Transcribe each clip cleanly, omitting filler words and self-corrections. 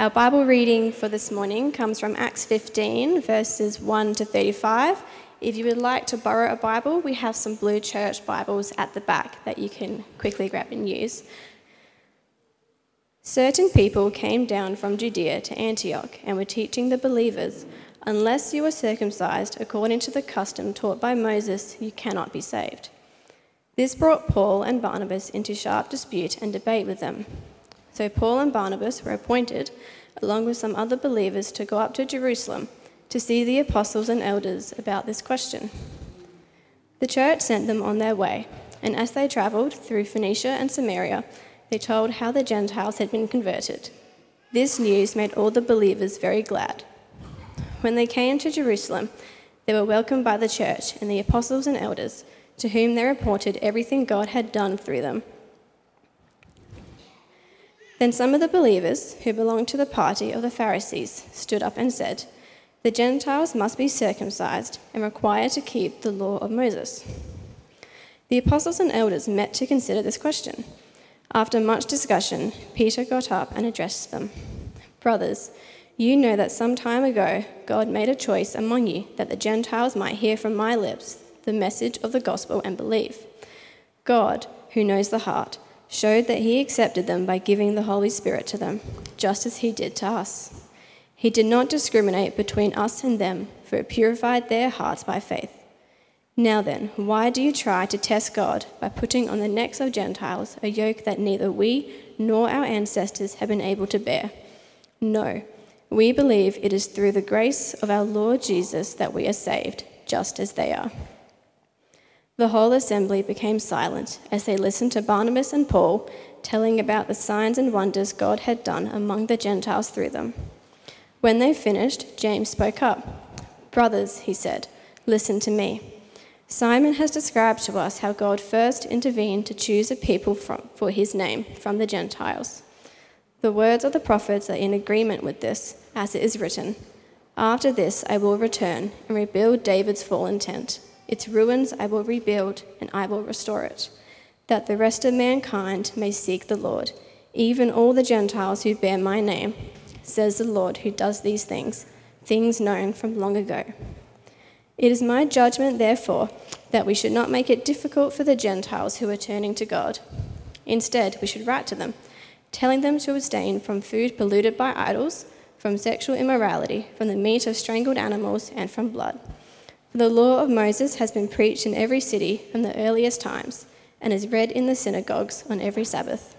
Our Bible reading for this morning comes from Acts 15, verses 1 to 35. If you would like to borrow a Bible, we have some blue church Bibles at the back that you can quickly grab and use. Certain people came down from Judea to Antioch and were teaching the believers, "Unless you are circumcised according to the custom taught by Moses, you cannot be saved." This brought Paul and Barnabas into sharp dispute and debate with them. So Paul and Barnabas were appointed, along with some other believers, to go up to Jerusalem to see the apostles and elders about this question. The church sent them on their way, and as they travelled through Phoenicia and Samaria, they told how the Gentiles had been converted. This news made all the believers very glad. When they came to Jerusalem, they were welcomed by the church and the apostles and elders, to whom they reported everything God had done through them. Then some of the believers, who belonged to the party of the Pharisees, stood up and said, "The Gentiles must be circumcised and required to keep the law of Moses." The apostles and elders met to consider this question. After much discussion, Peter got up and addressed them. "Brothers, you know that some time ago God made a choice among you that the Gentiles might hear from my lips the message of the gospel and believe. God, who knows the heart, showed that he accepted them by giving the Holy Spirit to them, just as he did to us. He did not discriminate between us and them, for it purified their hearts by faith. Now then, why do you try to test God by putting on the necks of Gentiles a yoke that neither we nor our ancestors have been able to bear? No, we believe it is through the grace of our Lord Jesus that we are saved, just as they are." The whole assembly became silent as they listened to Barnabas and Paul telling about the signs and wonders God had done among the Gentiles through them. When they finished, James spoke up. "Brothers," he said, "listen to me. Simon has described to us how God first intervened to choose a people for his name from the Gentiles. The words of the prophets are in agreement with this, as it is written, 'After this I will return and rebuild David's fallen tent. Its ruins I will rebuild and I will restore it, that the rest of mankind may seek the Lord, even all the Gentiles who bear my name, says the Lord who does these things, things known from long ago.' It is my judgment, therefore, that we should not make it difficult for the Gentiles who are turning to God. Instead, we should write to them, telling them to abstain from food polluted by idols, from sexual immorality, from the meat of strangled animals, and from blood. For the law of Moses has been preached in every city from the earliest times, and is read in the synagogues on every Sabbath."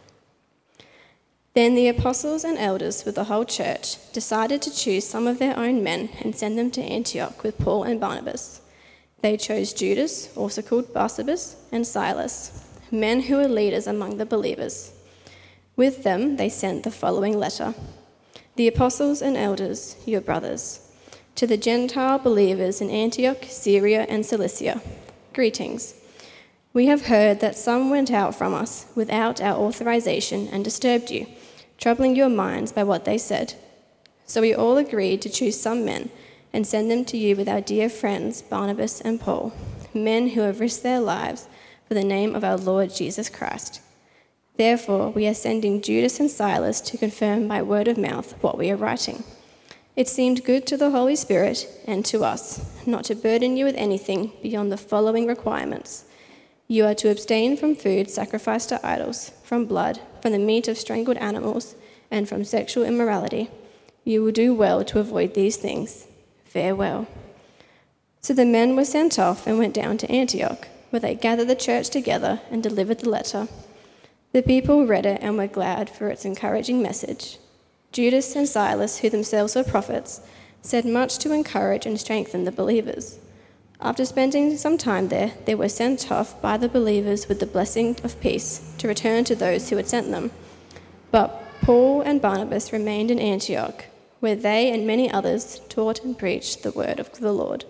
Then the apostles and elders with the whole church decided to choose some of their own men and send them to Antioch with Paul and Barnabas. They chose Judas, also called Barsabas, and Silas, men who were leaders among the believers. With them they sent the following letter: "The apostles and elders, your brothers, to the Gentile believers in Antioch, Syria, and Cilicia, greetings. We have heard that some went out from us without our authorization and disturbed you, troubling your minds by what they said. So we all agreed to choose some men and send them to you with our dear friends Barnabas and Paul, men who have risked their lives for the name of our Lord Jesus Christ. Therefore, we are sending Judas and Silas to confirm by word of mouth what we are writing. It seemed good to the Holy Spirit and to us not to burden you with anything beyond the following requirements. You are to abstain from food sacrificed to idols, from blood, from the meat of strangled animals, and from sexual immorality. You will do well to avoid these things. Farewell." So the men were sent off and went down to Antioch, where they gathered the church together and delivered the letter. The people read it and were glad for its encouraging message. Judas and Silas, who themselves were prophets, said much to encourage and strengthen the believers. After spending some time there, they were sent off by the believers with the blessing of peace to return to those who had sent them. But Paul and Barnabas remained in Antioch, where they and many others taught and preached the word of the Lord.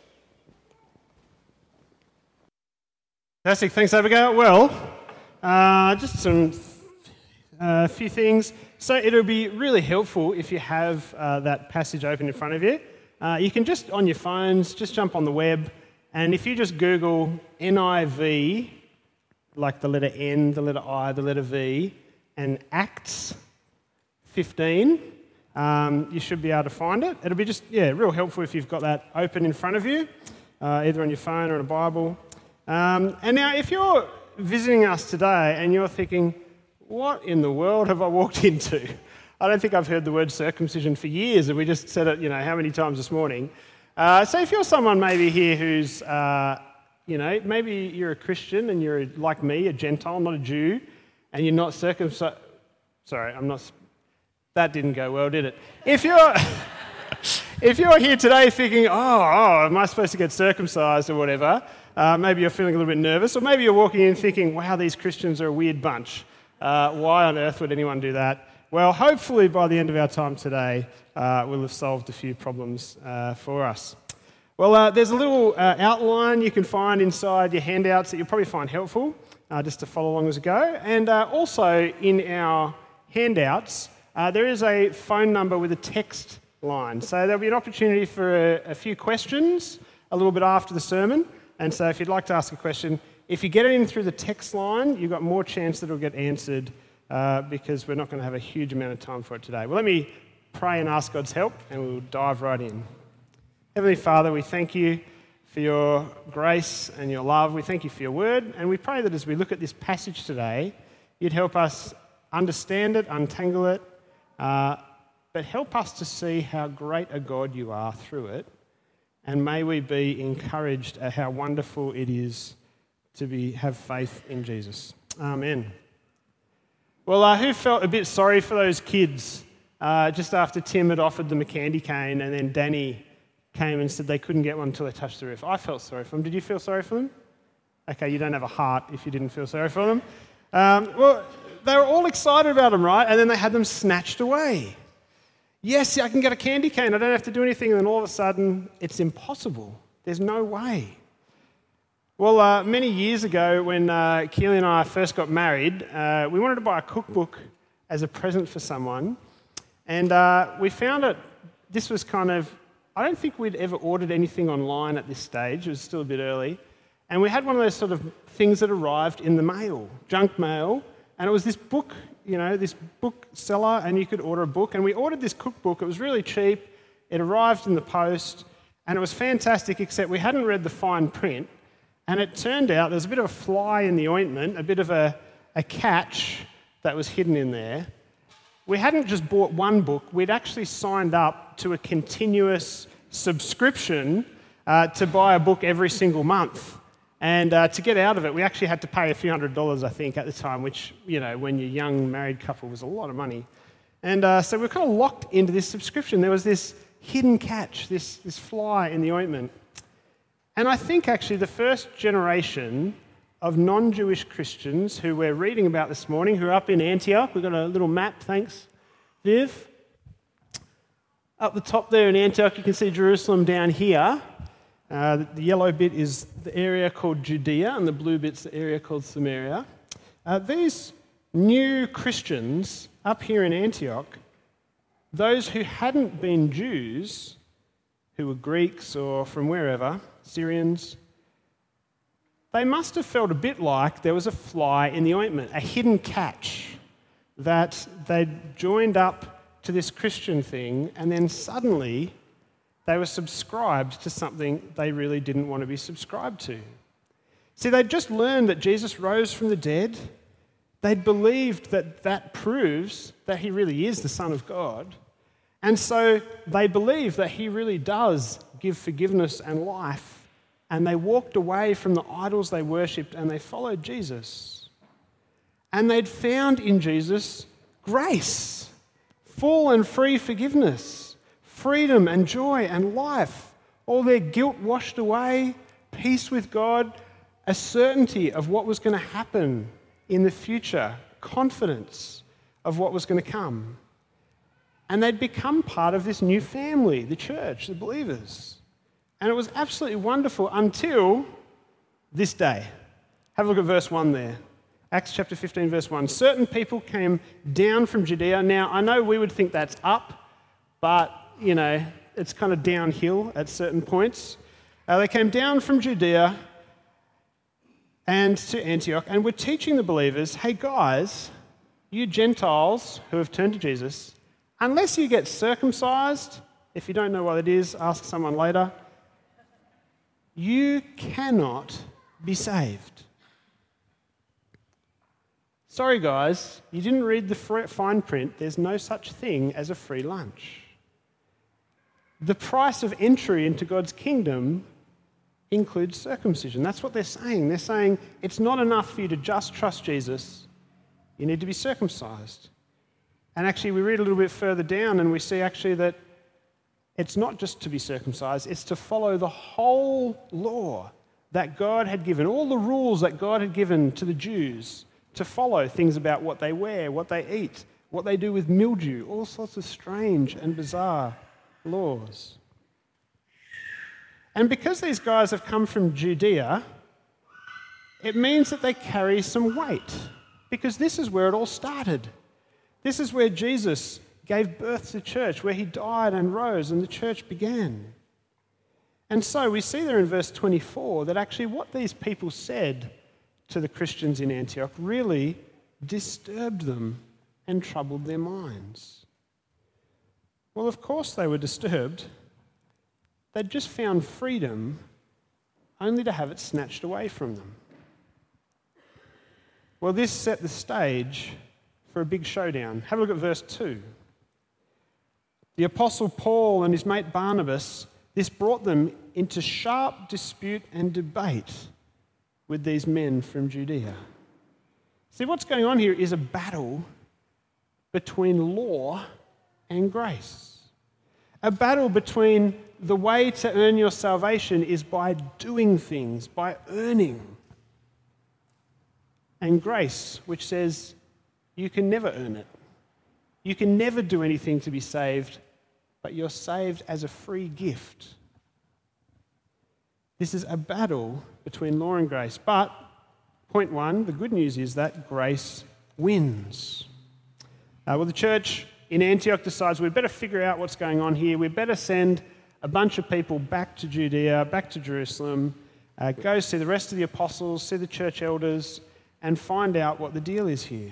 Fantastic. Thanks, Abigail. Well, just a few things. So it'll be really helpful if you have that passage open in front of you. You can just, on your phones, just jump on the web, and if you just Google NIV, like the letter N, the letter I, the letter V, and Acts 15. You should be able to find it. It'll be just, real helpful if you've got that open in front of you, either on your phone or in a Bible. And now, if you're visiting us today and you're thinking, what in the world have I walked into? I don't think I've heard the word circumcision for years, and we just said it, how many times this morning. So if you're someone maybe here who's, maybe you're a Christian and you're like me, a Gentile, not a Jew, and you're not circumcised. Sorry, that didn't go well, did it? If you're here today thinking, am I supposed to get circumcised or whatever, maybe you're feeling a little bit nervous, or maybe you're walking in thinking, wow, these Christians are a weird bunch. Why on earth would anyone do that? Well, hopefully by the end of our time today, we'll have solved a few problems for us. Well, there's a little outline you can find inside your handouts that you'll probably find helpful, just to follow along as we go. And also in our handouts, there is a phone number with a text line. So there'll be an opportunity for a few questions a little bit after the sermon. And so if you'd like to ask a question, if you get it in through the text line, you've got more chance that it'll get answered because we're not going to have a huge amount of time for it today. Well, let me pray and ask God's help, and we'll dive right in. Heavenly Father, we thank you for your grace and your love. We thank you for your word, and we pray that as we look at this passage today, you'd help us understand it, untangle it, but help us to see how great a God you are through it, and may we be encouraged at how wonderful it is to have faith in Jesus. Amen. Well, who felt a bit sorry for those kids just after Tim had offered them a candy cane and then Danny came and said they couldn't get one until they touched the roof? I felt sorry for them. Did you feel sorry for them? Okay, you don't have a heart if you didn't feel sorry for them. Well, they were all excited about them, right? And then they had them snatched away. Yes, I can get a candy cane. I don't have to do anything. And then all of a sudden, it's impossible. There's no way. Well, many years ago when Keely and I first got married, we wanted to buy a cookbook as a present for someone. And we found it, this was I don't think we'd ever ordered anything online at this stage. It was still a bit early. And we had one of those sort of things that arrived in the mail, junk mail. And it was this book, this book seller, and you could order a book. And we ordered this cookbook. It was really cheap. It arrived in the post. And it was fantastic, except we hadn't read the fine print. And it turned out there was a bit of a fly in the ointment, a bit of a catch that was hidden in there. We hadn't just bought one book, we'd actually signed up to a continuous subscription to buy a book every single month. And to get out of it, we actually had to pay a few $100s, I think, at the time, which, when you're a young married couple, was a lot of money. And so we were kind of locked into this subscription. There was this hidden catch, this fly in the ointment. And I think actually the first generation of non-Jewish Christians who we're reading about this morning, who are up in Antioch, we've got a little map, thanks, Viv. Up the top there in Antioch, you can see Jerusalem down here. The yellow bit is the area called Judea, and the blue bit's the area called Samaria. These new Christians up here in Antioch, those who hadn't been Jews, who were Greeks or from wherever, Syrians, they must have felt a bit like there was a fly in the ointment, a hidden catch, that they'd joined up to this Christian thing and then suddenly they were subscribed to something they really didn't want to be subscribed to. See, they'd just learned that Jesus rose from the dead. They'd believed that proves that he really is the Son of God. And so they believe that he really does give forgiveness and life. And they walked away from the idols they worshipped and they followed Jesus. And they'd found in Jesus grace, full and free forgiveness, freedom and joy and life, all their guilt washed away, peace with God, a certainty of what was going to happen in the future, confidence of what was going to come. And they'd become part of this new family, the church, the believers. And it was absolutely wonderful until this day. Have a look at verse 1 there. Acts chapter 15, verse 1. Certain people came down from Judea. Now, I know we would think that's up, but, it's kind of downhill at certain points. They came down from Judea and to Antioch and were teaching the believers, hey guys, you Gentiles who have turned to Jesus, unless you get circumcised, if you don't know what it is, ask someone later, you cannot be saved. Sorry guys, you didn't read the fine print. There's no such thing as a free lunch. The price of entry into God's kingdom includes circumcision. That's what they're saying. They're saying it's not enough for you to just trust Jesus. You need to be circumcised. And actually, we read a little bit further down and we see actually that it's not just to be circumcised, it's to follow the whole law that God had given, all the rules that God had given to the Jews, to follow things about what they wear, what they eat, what they do with mildew, all sorts of strange and bizarre laws. And because these guys have come from Judea, it means that they carry some weight, because this is where it all started. This is where Jesus gave birth to the church, where he died and rose and the church began. And so we see there in verse 24 that actually what these people said to the Christians in Antioch really disturbed them and troubled their minds. Well, of course they were disturbed. They'd just found freedom only to have it snatched away from them. Well, this set the stage for a big showdown. Have a look at verse 2. The Apostle Paul and his mate Barnabas, this brought them into sharp dispute and debate with these men from Judea. See, what's going on here is a battle between law and grace. A battle between the way to earn your salvation is by doing things, by earning, and grace, which says you can never earn it. You can never do anything to be saved, but you're saved as a free gift. This is a battle between law and grace. But, point one, the good news is that grace wins. Well, the church in Antioch decides we'd better figure out what's going on here. We'd better send a bunch of people back to Judea, back to Jerusalem, go see the rest of the apostles, see the church elders, and find out what the deal is here.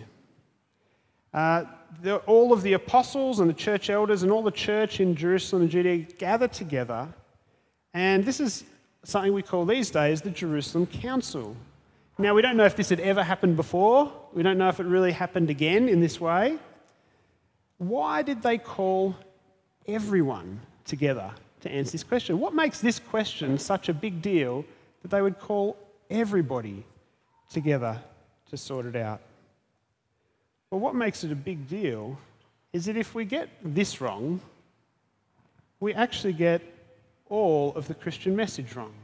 All of the apostles and the church elders and all the church in Jerusalem and Judea gather together, and this is something we call these days the Jerusalem Council. Now, we don't know if this had ever happened before. We don't know if it really happened again in this way. Why did they call everyone together to answer this question? What makes this question such a big deal that they would call everybody together to sort it out? Well, what makes it a big deal is that if we get this wrong, we actually get all of the Christian message wrong.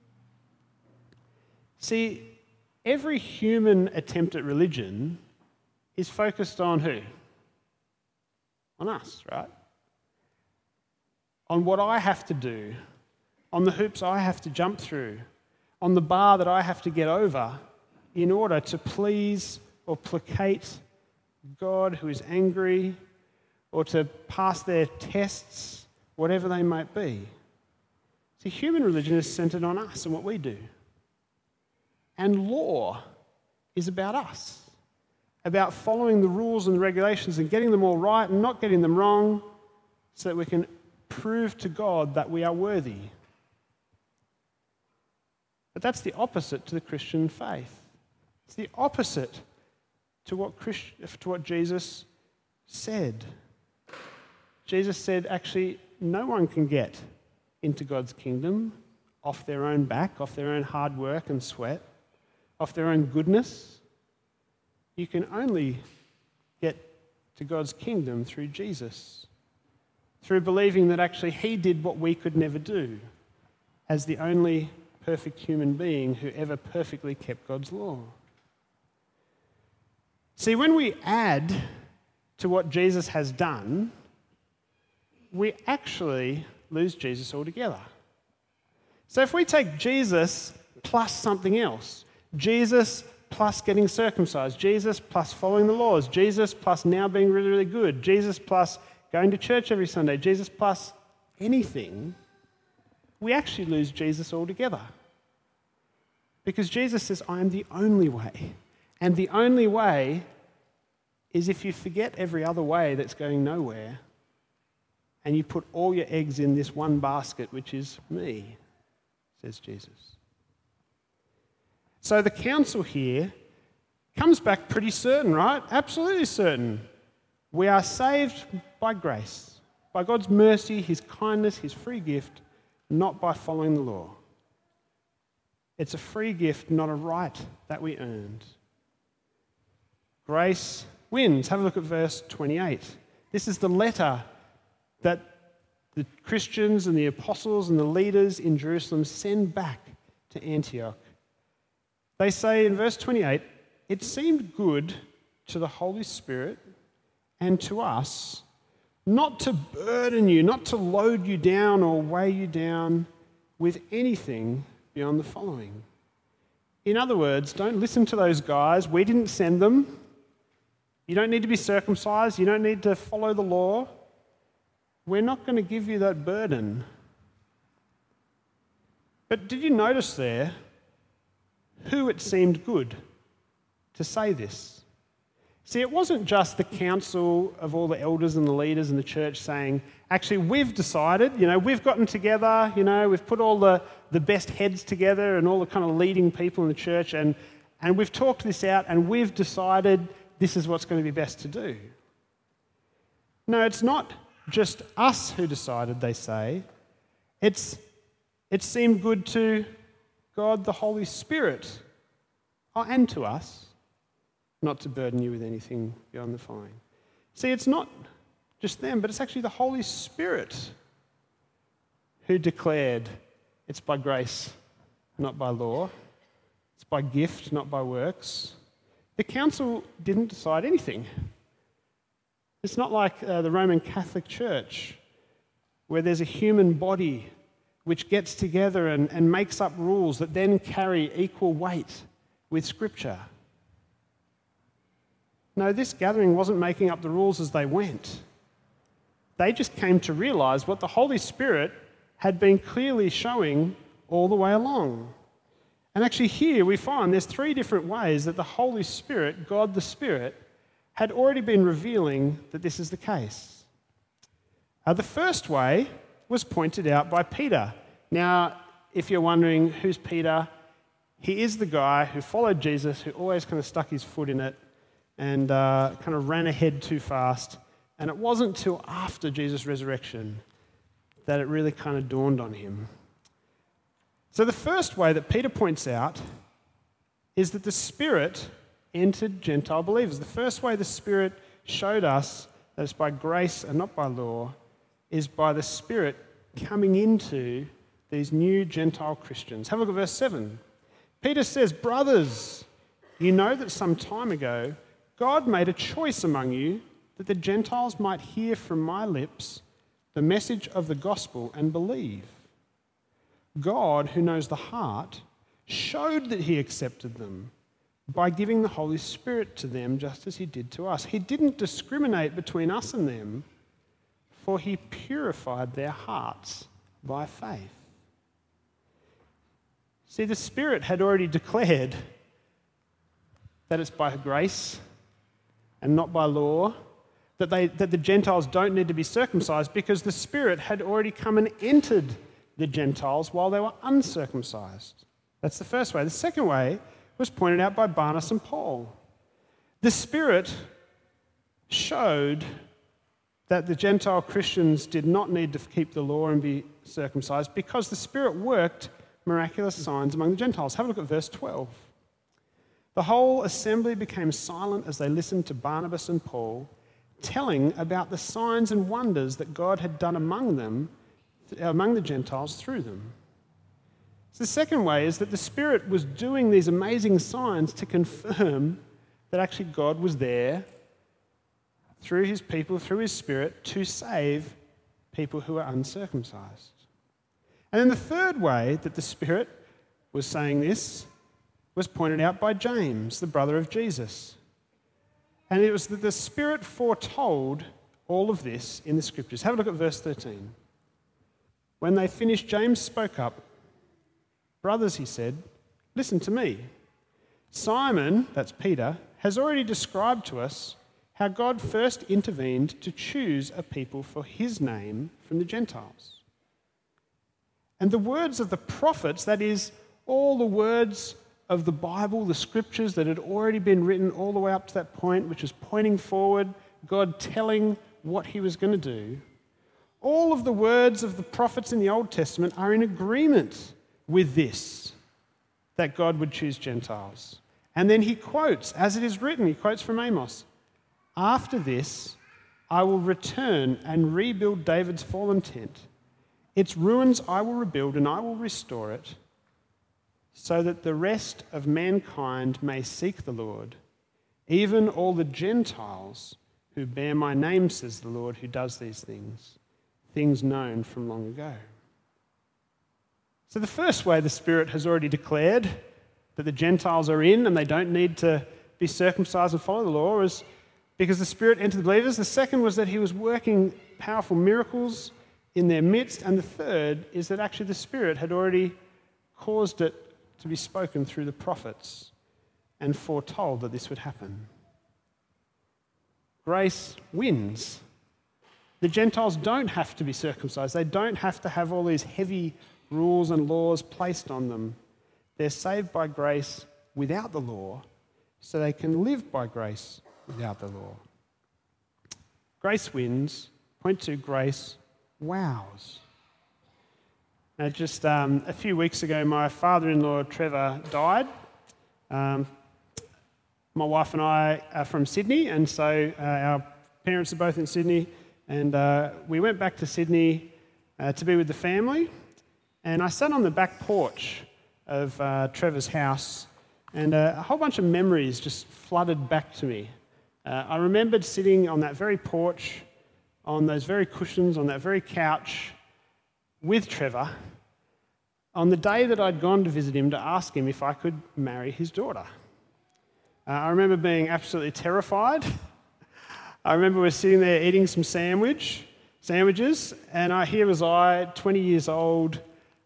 See, every human attempt at religion is focused on who? On us, right? On what I have to do, on the hoops I have to jump through, on the bar that I have to get over in order to please or placate God who is angry, or to pass their tests, whatever they might be. See, human religion is centered on us and what we do. And law is about us, about following the rules and the regulations and getting them all right and not getting them wrong so that we can prove to God that we are worthy. But that's the opposite to the Christian faith. It's the opposite to what Jesus said. Jesus said, actually, no one can get into God's kingdom off their own back, off their own hard work and sweat, off their own goodness. You can only get to God's kingdom through Jesus, through believing that actually he did what we could never do as the only perfect human being who ever perfectly kept God's law. See, when we add to what Jesus has done, we actually lose Jesus altogether. So if we take Jesus plus something else, Jesus plus getting circumcised, Jesus plus following the laws, Jesus plus now being really, really good, Jesus plus going to church every Sunday, Jesus plus anything, we actually lose Jesus altogether. Because Jesus says, I am the only way. And the only way is if you forget every other way that's going nowhere and you put all your eggs in this one basket, which is me, says Jesus. So the counsel here comes back pretty certain, right? Absolutely certain. We are saved by grace, by God's mercy, his kindness, his free gift, not by following the law. It's a free gift, not a right that we earned. Grace wins. Have a look at verse 28. This is the letter that the Christians and the apostles and the leaders in Jerusalem send back to Antioch. They say in verse 28, "It seemed good to the Holy Spirit and to us not to burden you, not to load you down or weigh you down with anything beyond the following." In other words, don't listen to those guys. We didn't send them. You don't need to be circumcised. You don't need to follow the law. We're not going to give you that burden. But did you notice there who it seemed good to say this? See, it wasn't just the council of all the elders and the leaders in the church saying, actually, we've decided, we've gotten together, we've put all the best heads together and all the kind of leading people in the church and we've talked this out and we've decided this is what's going to be best to do. No, it's not just us who decided, they say. It seemed good to God the Holy Spirit and to us, not to burden you with anything beyond the following. See, it's not just them, but it's actually the Holy Spirit who declared it's by grace, not by law. It's by gift, not by works. The council didn't decide anything. It's not like the Roman Catholic Church, where there's a human body which gets together and makes up rules that then carry equal weight with Scripture. No, this gathering wasn't making up the rules as they went. They just came to realise what the Holy Spirit had been clearly showing all the way along. And actually here we find there's 3 different ways that the Holy Spirit, God the Spirit, had already been revealing that this is the case. The first way was pointed out by Peter. Now, if you're wondering who's Peter, he is the guy who followed Jesus, who always kind of stuck his foot in it and kind of ran ahead too fast. And it wasn't till after Jesus' resurrection that it really kind of dawned on him. So the first way that Peter points out is that the Spirit entered Gentile believers. The first way the Spirit showed us that it's by grace and not by law is by the Spirit coming into these new Gentile Christians. Have a look at verse 7. Peter says, "Brothers, you know that some time ago God made a choice among you that the Gentiles might hear from my lips the message of the gospel and believe. God, who knows the heart, showed that he accepted them by giving the Holy Spirit to them just as he did to us. He didn't discriminate between us and them, for he purified their hearts by faith." See, the Spirit had already declared that it's by grace and not by law, that the Gentiles don't need to be circumcised because the Spirit had already come and entered the Gentiles while they were uncircumcised. That's the first way. The second way was pointed out by Barnabas and Paul. The Spirit showed that the Gentile Christians did not need to keep the law and be circumcised because the Spirit worked miraculous signs among the Gentiles. Have a look at verse 12. The whole assembly became silent as they listened to Barnabas and Paul telling about the signs and wonders that God had done among the Gentiles through them. So the second way is that the Spirit was doing these amazing signs to confirm that actually God was there through his people, through his Spirit, to save people who are uncircumcised. And then the third way that the Spirit was saying this was pointed out by James, the brother of Jesus. And it was that the Spirit foretold all of this in the Scriptures. Have a look at verse 13. When they finished, James spoke up. "Brothers," he said, "listen to me. Simon," that's Peter, "has already described to us how God first intervened to choose a people for his name from the Gentiles. And the words of the prophets, that is, all the words of the Bible, the scriptures that had already been written all the way up to that point, which was pointing forward, God telling what he was going to do, all of the words of the prophets in the Old Testament are in agreement with this, that God would choose Gentiles. And then he quotes, as it is written, he quotes from Amos, "After this, I will return and rebuild David's fallen tent. Its ruins I will rebuild and I will restore it, so that the rest of mankind may seek the Lord, even all the Gentiles who bear my name, says the Lord, who does these things, things known from long ago." So the first way the Spirit has already declared that the Gentiles are in and they don't need to be circumcised and follow the law is because the Spirit entered the believers. The second was that he was working powerful miracles in their midst. And the third is that actually the Spirit had already caused it to be spoken through the prophets and foretold that this would happen. Grace wins. The Gentiles don't have to be circumcised. They don't have to have all these heavy rules and laws placed on them. They're saved by grace without the law, so they can live by grace without the law. Grace wins. Point 2, grace wows. Now, just a few weeks ago, my father-in-law, Trevor, died. My wife and I are from Sydney, and so our parents are both in Sydney, and we went back to Sydney to be with the family, and I sat on the back porch of Trevor's house, and a whole bunch of memories just flooded back to me. I remembered sitting on that very porch, on those very cushions, on that very couch with Trevor, on the day that I'd gone to visit him to ask him if I could marry his daughter. I remember being absolutely terrified. I remember we were sitting there eating some sandwiches, and here was I, 20 years old.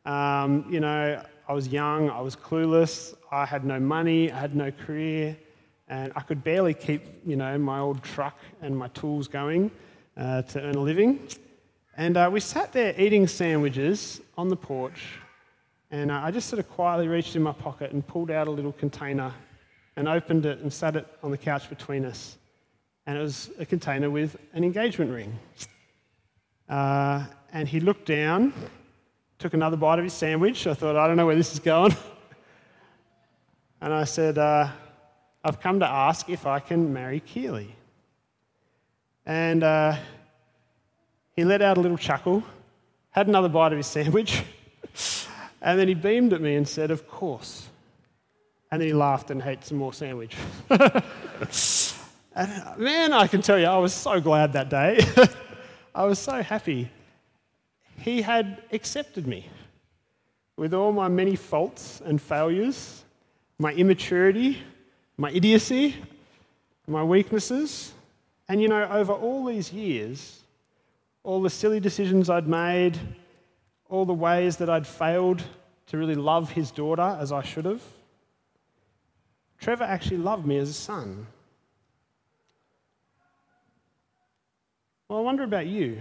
I was young, I was clueless, I had no money, I had no career, and I could barely keep, my old truck and my tools going to earn a living. And we sat there eating sandwiches on the porch, and I just sort of quietly reached in my pocket and pulled out a little container and opened it and sat it on the couch between us. And it was a container with an engagement ring. And he looked down, took another bite of his sandwich. I thought, I don't know where this is going. And I said, I've come to ask if I can marry Keely. And he let out a little chuckle, had another bite of his sandwich, and then he beamed at me and said, "Of course." And then he laughed and ate some more sandwich. And man, I can tell you, I was so glad that day. I was so happy. He had accepted me with all my many faults and failures, my immaturity, my idiocy, my weaknesses. And over all these years, all the silly decisions I'd made, all the ways that I'd failed to really love his daughter as I should have, Trevor actually loved me as a son. Well, I wonder about you.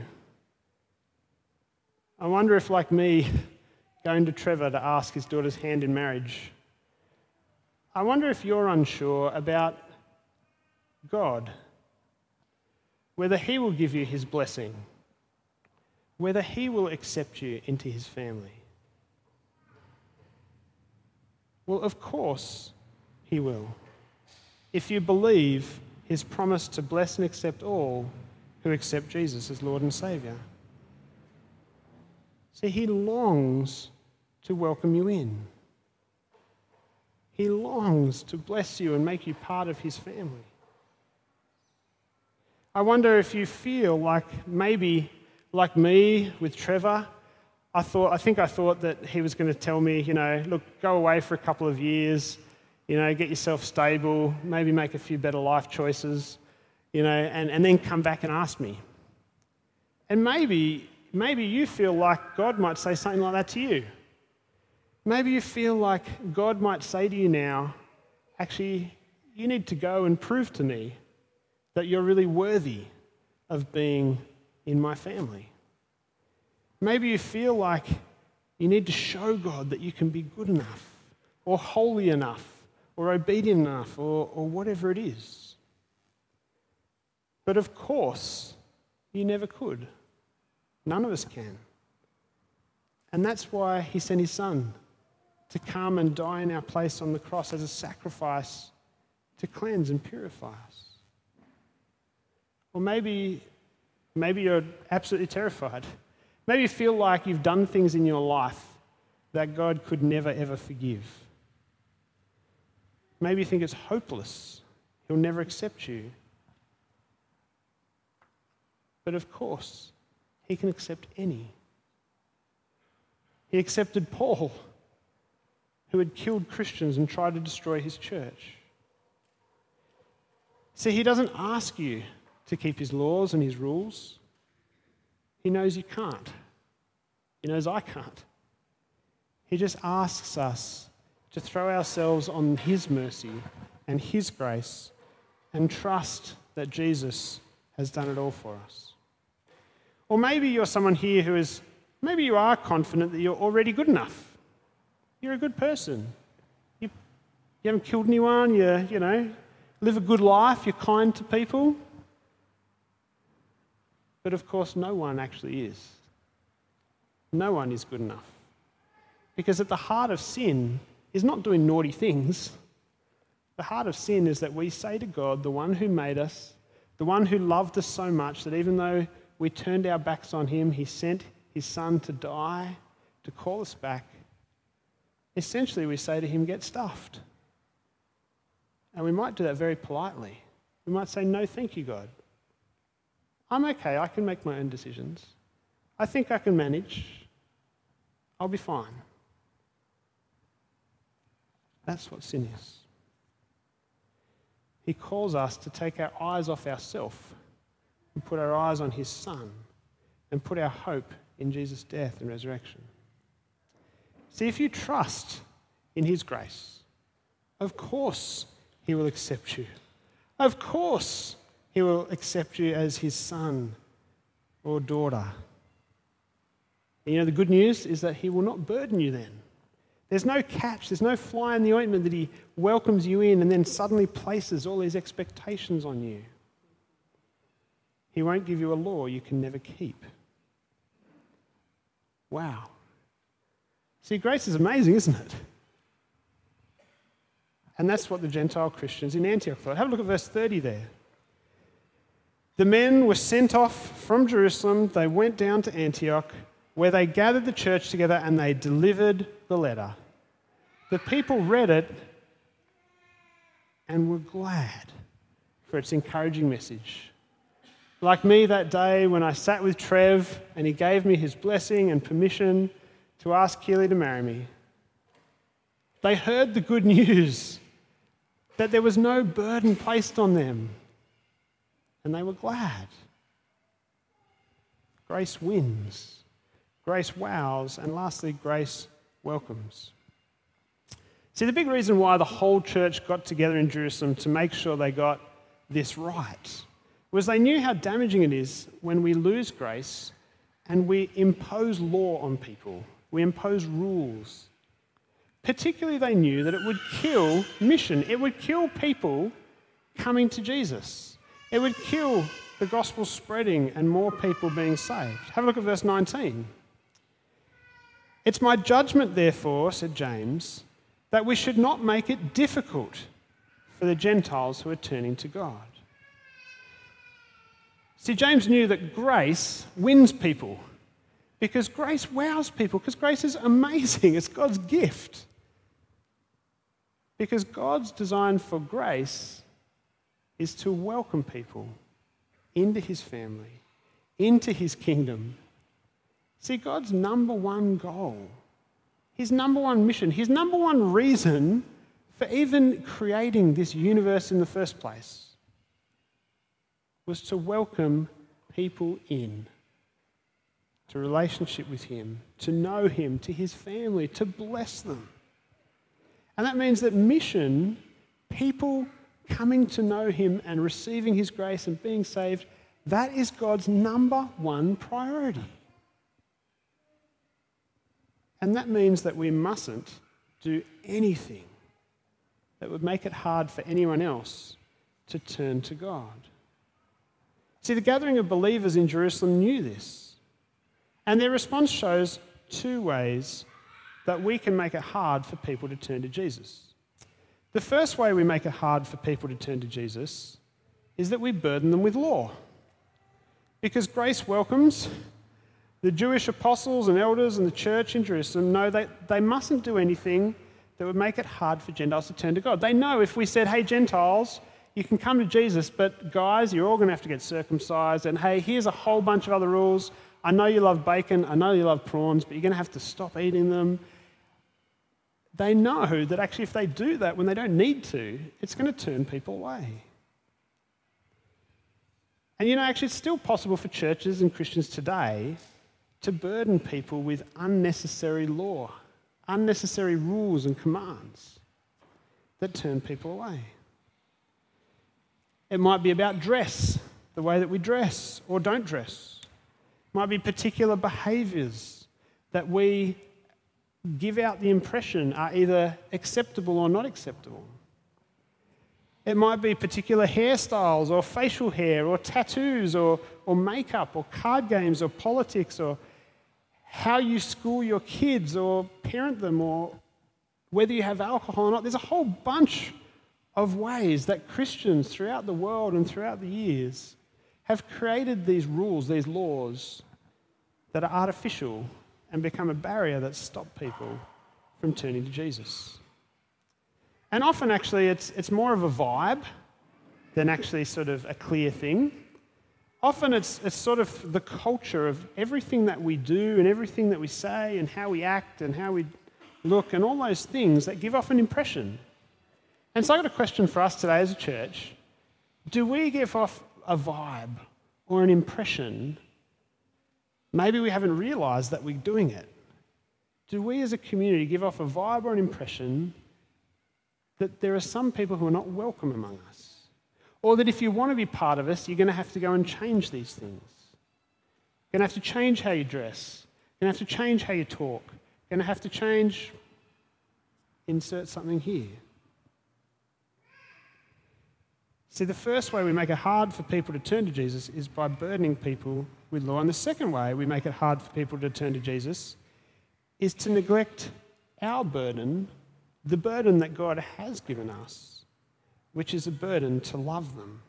I wonder if, like me, going to Trevor to ask his daughter's hand in marriage, I wonder if you're unsure about God, whether he will give you his blessing, whether he will accept you into his family. Well, of course he will, if you believe his promise to bless and accept all who accept Jesus as Lord and Saviour. See, he longs to welcome you in. He longs to bless you and make you part of his family. I wonder if you feel like maybe, like me with Trevor, I think I thought that he was going to tell me, look, go away for a couple of years, get yourself stable, maybe make a few better life choices, and then come back and ask me. And maybe you feel like God might say something like that to you. Maybe you feel like God might say to you now, actually, you need to go and prove to me that you're really worthy of being in my family. Maybe you feel like you need to show God that you can be good enough, or holy enough, or obedient enough, or whatever it is. But of course, you never could. None of us can. And that's why he sent his son to come and die in our place on the cross as a sacrifice to cleanse and purify us. Or maybe you're absolutely terrified. Maybe you feel like you've done things in your life that God could never, ever forgive. Maybe you think it's hopeless. He'll never accept you. But of course, he can accept any. He accepted Paul, who had killed Christians and tried to destroy his church. See, he doesn't ask you to keep his laws and his rules. He knows you can't. He knows I can't. He just asks us to throw ourselves on his mercy and his grace and trust that Jesus has done it all for us. Or maybe you're someone here who is, maybe you are confident that you're already good enough. You're a good person. You haven't killed anyone, you live a good life, you're kind to people. But of course, no one actually is. No one is good enough. Because at the heart of sin is not doing naughty things. The heart of sin is that we say to God, the one who made us, the one who loved us so much that even though we turned our backs on him, he sent his son to die, to call us back. Essentially, we say to him, get stuffed. And we might do that very politely. We might say, no, thank you, God. I'm okay, I can make my own decisions. I think I can manage. I'll be fine. That's what sin is. He calls us to take our eyes off ourselves and put our eyes on his son and put our hope in Jesus' death and resurrection. See, if you trust in his grace, of course he will accept you. Of course he will accept you as his son or daughter. And the good news is that he will not burden you then. There's no catch, there's no fly in the ointment that he welcomes you in and then suddenly places all these expectations on you. He won't give you a law you can never keep. Wow. See, grace is amazing, isn't it? And that's what the Gentile Christians in Antioch thought. Have a look at verse 30 there. The men were sent off from Jerusalem. They went down to Antioch, where they gathered the church together and they delivered the letter. The people read it and were glad for its encouraging message. Like me that day when I sat with Trev and he gave me his blessing and permission to ask Keely to marry me. They heard the good news that there was no burden placed on them, and they were glad. Grace wins. Grace wows, and lastly, grace welcomes. See, the big reason why the whole church got together in Jerusalem to make sure they got this right was they knew how damaging it is when we lose grace and we impose law on people. We impose rules. Particularly, they knew that it would kill mission. It would kill people coming to Jesus. It would kill the gospel spreading and more people being saved. Have a look at verse 19. It's my judgment, therefore, said James, that we should not make it difficult for the Gentiles who are turning to God. See, James knew that grace wins people because grace wows people, because grace is amazing. It's God's gift. Because God's design for grace is to welcome people into his family, into his kingdom. See, God's number one goal, his number one mission, his number one reason for even creating this universe in the first place was to welcome people in to relationship with him, to know him, to his family, to bless them. And that means that mission, people coming to know him and receiving his grace and being saved, that is God's number one priority. And that means that we mustn't do anything that would make it hard for anyone else to turn to God. See, the gathering of believers in Jerusalem knew this. And their response shows two ways that we can make it hard for people to turn to Jesus. The first way we make it hard for people to turn to Jesus is that we burden them with law. Because grace welcomes, the Jewish apostles and elders and the church in Jerusalem know that they mustn't do anything that would make it hard for Gentiles to turn to God. They know if we said, hey, Gentiles, you can come to Jesus, but guys, you're all going to have to get circumcised, and hey, here's a whole bunch of other rules. I know you love bacon, I know you love prawns, but you're going to have to stop eating them. They know that actually if they do that when they don't need to, it's going to turn people away. And actually it's still possible for churches and Christians today to burden people with unnecessary law, unnecessary rules and commands that turn people away. It might be about dress, the way that we dress or don't dress. It might be particular behaviours that we give out the impression are either acceptable or not acceptable. It might be particular hairstyles or facial hair or tattoos or makeup or card games or politics or how you school your kids or parent them or whether you have alcohol or not. There's a whole bunch of ways that Christians throughout the world and throughout the years have created these rules, these laws that are artificial and become a barrier that stop people from turning to Jesus. And often actually it's more of a vibe than actually sort of a clear thing. Often it's sort of the culture of everything that we do and everything that we say and how we act and how we look and all those things that give off an impression. And so I've got a question for us today as a church. Do we give off a vibe or an impression? Maybe we haven't realised that we're doing it. Do we as a community give off a vibe or an impression that there are some people who are not welcome among us? Or that if you want to be part of us, you're going to have to go and change these things. You're going to have to change how you dress. You're going to have to change how you talk. You're going to have to change, insert something here. See, the first way we make it hard for people to turn to Jesus is by burdening people with law. And the second way we make it hard for people to turn to Jesus is to neglect our burden, the burden that God has given us, which is a burden to love them.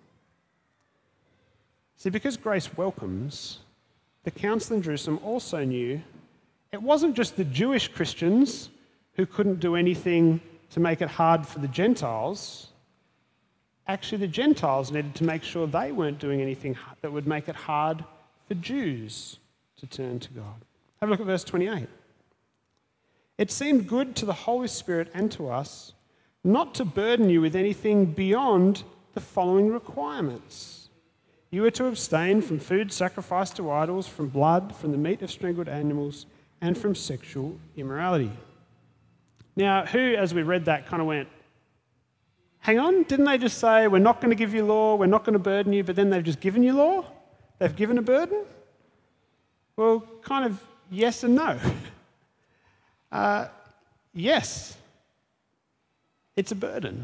See, because grace welcomes, the council in Jerusalem also knew it wasn't just the Jewish Christians who couldn't do anything to make it hard for the Gentiles. Actually, the Gentiles needed to make sure they weren't doing anything that would make it hard for Jews to turn to God. Have a look at verse 28. It seemed good to the Holy Spirit and to us not to burden you with anything beyond the following requirements. You are to abstain from food sacrificed to idols, from blood, from the meat of strangled animals, and from sexual immorality. Now, who, as we read that, kind of went, hang on, didn't they just say, we're not going to give you law, we're not going to burden you, but then they've just given you law? They've given a burden? Well, kind of yes and no. Yes, it's a burden.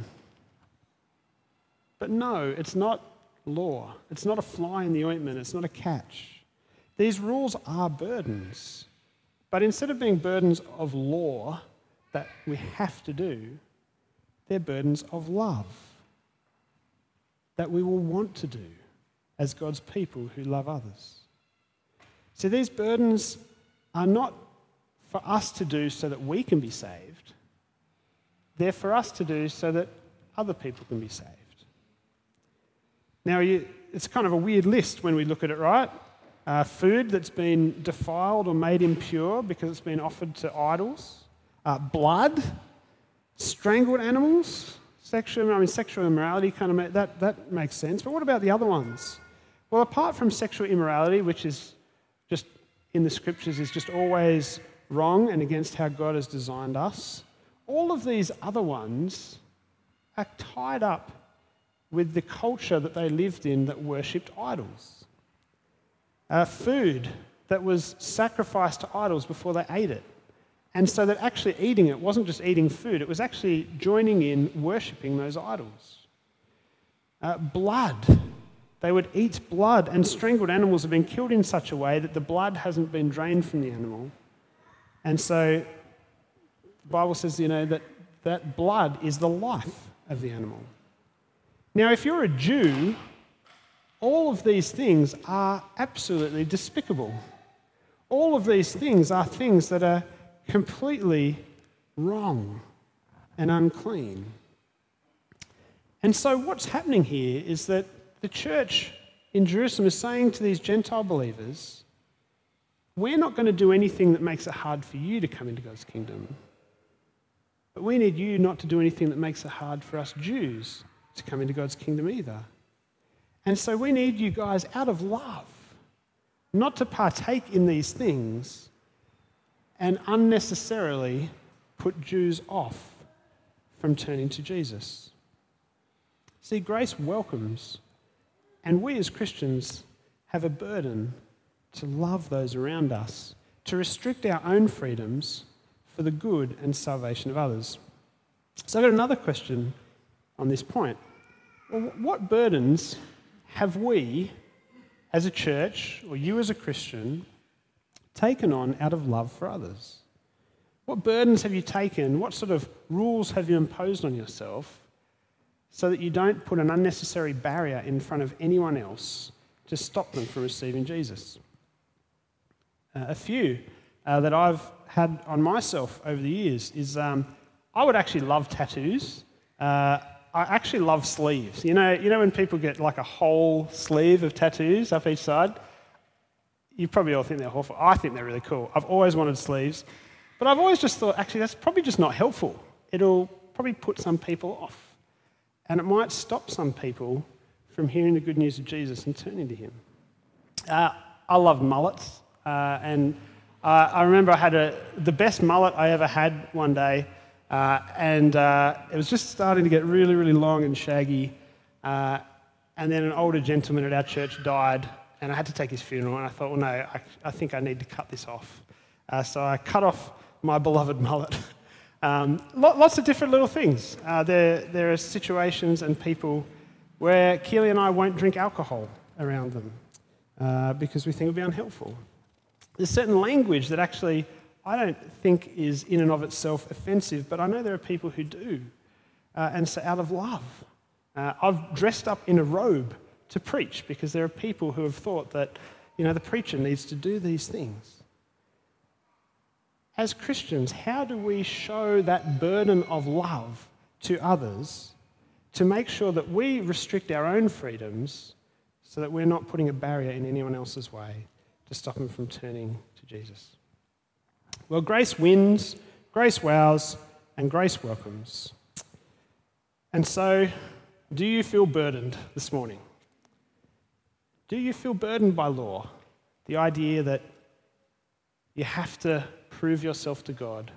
But no, it's not law. It's not a fly in the ointment. It's not a catch. These rules are burdens. But instead of being burdens of law that we have to do, they're burdens of love that we will want to do as God's people who love others. So these burdens are not for us to do so that we can be saved. They're for us to do so that other people can be saved. Now, it's kind of a weird list when we look at it, right? Food that's been defiled or made impure because it's been offered to idols. Blood, strangled animals, sexual immorality kind of that makes sense. But what about the other ones? Well, apart from sexual immorality, which is just in the scriptures is just always wrong and against how God has designed us, all of these other ones are tied up with the culture that they lived in that worshipped idols. Food that was sacrificed to idols before they ate it. And so that actually eating it wasn't just eating food, it was actually joining in worshipping those idols. Blood. They would eat blood, and strangled animals have been killed in such a way that the blood hasn't been drained from the animal. And so the Bible says, that blood is the life of the animal. Now, if you're a Jew, all of these things are absolutely despicable. All of these things are things that are completely wrong and unclean. And so what's happening here is that the church in Jerusalem is saying to these Gentile believers, we're not going to do anything that makes it hard for you to come into God's kingdom, but we need you not to do anything that makes it hard for us Jews to come into God's kingdom either. And so we need you guys, out of love, not to partake in these things and unnecessarily put Jews off from turning to Jesus. See, grace welcomes, and we as Christians have a burden to love those around us, to restrict our own freedoms for the good and salvation of others. So I've got another question on this point. Well, what burdens have we as a church, or you as a Christian, taken on out of love for others? What burdens have you taken? What sort of rules have you imposed on yourself so that you don't put an unnecessary barrier in front of anyone else to stop them from receiving Jesus? A few that I've had on myself over the years is I would actually love tattoos. I actually love sleeves. You know when people get like a whole sleeve of tattoos up each side? You probably all think they're awful. I think they're really cool. I've always wanted sleeves. But I've always just thought, actually, that's probably just not helpful. It'll probably put some people off. And it might stop some people from hearing the good news of Jesus and turning to him. I love mullets. And I remember I had the best mullet I ever had one day. And it was just starting to get really, really long and shaggy. And then an older gentleman at our church died, and I had to take his funeral. And I thought, well, no, I think I need to cut this off. So I cut off my beloved mullet. Lots of different little things. There are situations and people where Keely and I won't drink alcohol around them because we think it would be unhelpful. There's certain language that actually I don't think is in and of itself offensive, but I know there are people who do. And so out of love, I've dressed up in a robe to preach because there are people who have thought that, the preacher needs to do these things. As Christians, how do we show that burden of love to others to make sure that we restrict our own freedoms so that we're not putting a barrier in anyone else's way to stop them from turning to Jesus? Well, grace wins, grace wows, and grace welcomes. And so, do you feel burdened this morning? Do you feel burdened by law? The idea that you have to prove yourself to God.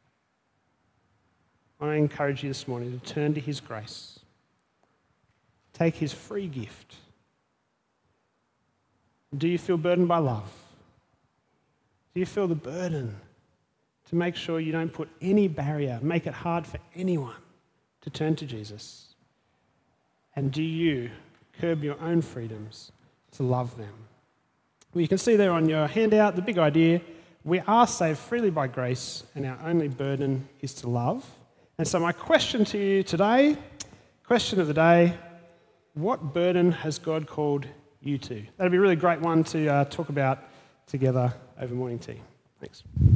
I encourage you this morning to turn to his grace. Take his free gift. Do you feel burdened by love? Do you feel the burden to make sure you don't put any barrier, make it hard for anyone to turn to Jesus? And do you curb your own freedoms to love them? Well, you can see there on your handout the big idea. We are saved freely by grace, and our only burden is to love. And so my question to you today, question of the day, what burden has God called you to? That'd be a really great one to talk about together over morning tea. Thanks.